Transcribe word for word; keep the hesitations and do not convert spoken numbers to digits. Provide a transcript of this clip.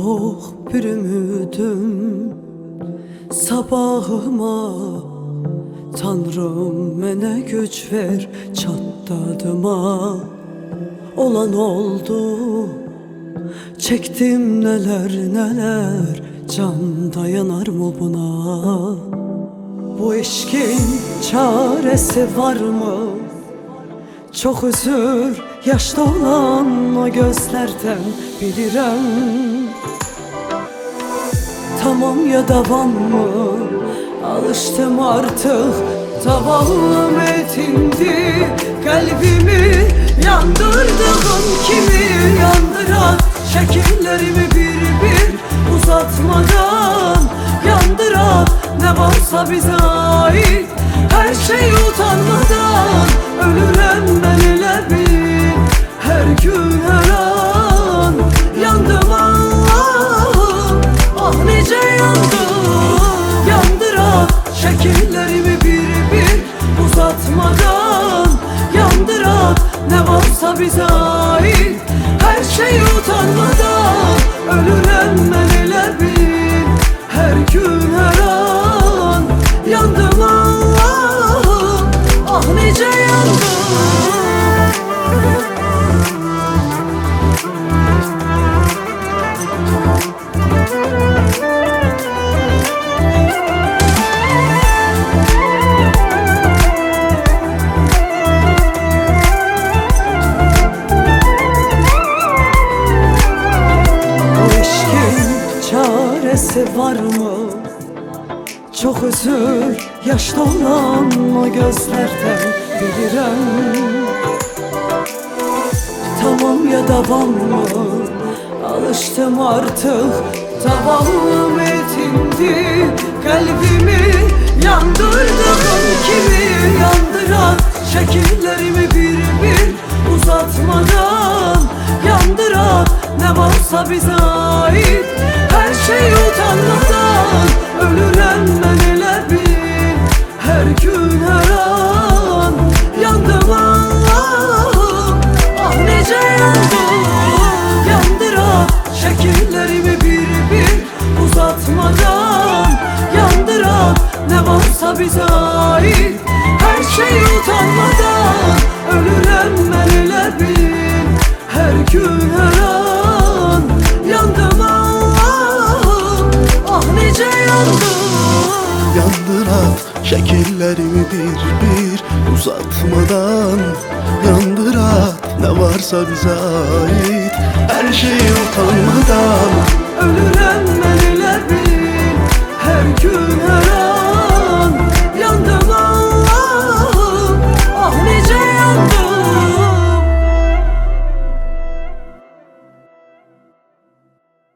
yok bir ümidim sabahıma. Tanrım mene güç ver çatladıma. Olan oldu, çektim neler neler, can dayanır mı buna? Bu eşkin çaresi var mı? Çok üzür yaşta olan o gözlerden bilirim. Tamam ya devam mı? Alıştım artık, tahammüm etindi. Kalbimi yandırdığım kimi yandıran, şekillerimi bir bir uzatmadan yandıran, ne varsa bize ait her şey utanmadan. Ölürüm ben ile bil, her gün her an yandım Allah'ım, ah nice yandım. Yandıran, şekillerimi bir bir uzatmadan yandıran, ne varsa bize ait her şey utanmadan. Ölürüm ben ile bil, her gün her an yandım Allah'ım, ah nice yandım. Çaresi var mı? Çok özür yaşta olan o gözlerden bilirim. Tamam ya devam mı? Alıştım artık, tahammüm etindi. Kalbimi yandırdığım kimi yandıran, şekillerimi bir bir uzatmadan yandıran, ne varsa bize ait her şey utanmadan. Ölürüm ben ile bil, her gün her an yandım Allah'ım, ah nice yandım. Yandıran, şekillerimi bir bir uzatmadan yandıran, ne varsa bize ait her şey utanmadan. Ölürüm ben ile bil, her gün her an yandım Allah'ım, ah nice yandım. Yandıran, şekillerimi bir bir uzatmadan yandıran, ne varsa bize ait her şeyi utanmadan.